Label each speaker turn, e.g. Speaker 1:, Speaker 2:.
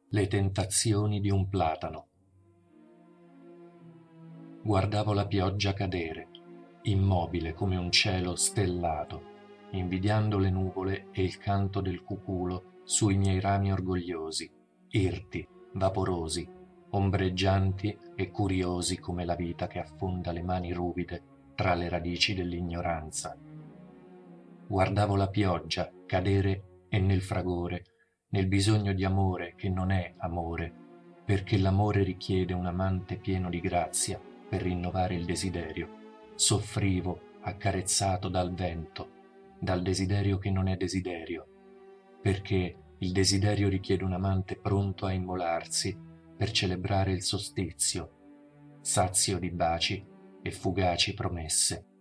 Speaker 1: Le tentazioni di un platano. Guardavo la pioggia cadere, immobile come un cielo stellato, invidiando le nuvole e il canto del cuculo sui miei rami orgogliosi, irti, vaporosi, ombreggianti e curiosi come la vita che affonda le mani ruvide tra le radici dell'ignoranza. Guardavo la pioggia cadere e nel fragore, nel bisogno di amore che non è amore, perché l'amore richiede un amante pieno di grazia per rinnovare il desiderio. Soffrivo, accarezzato dal vento, dal desiderio che non è desiderio, perché il desiderio richiede un amante pronto a immolarsi per celebrare il sostizio, sazio di baci e fugaci promesse.